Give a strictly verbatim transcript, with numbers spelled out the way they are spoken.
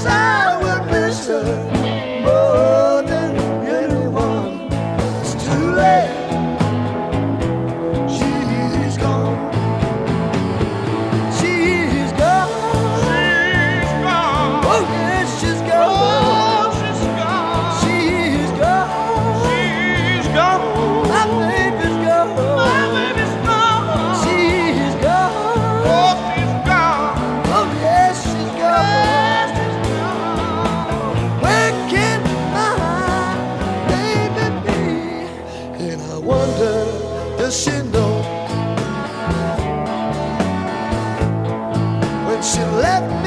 Yes, I will miss her more than anyone. It's too late. She's gone. She's gone. She's gone. Oh, yes, she's gone. Oh, she's gone. She's gone. She's gone. My baby's gone. My baby's gone. She's gone. Oh, she's gone. Oh, yes, she's gone. Yes, she's gone. Where can my baby be? And I wonder, does she know when she left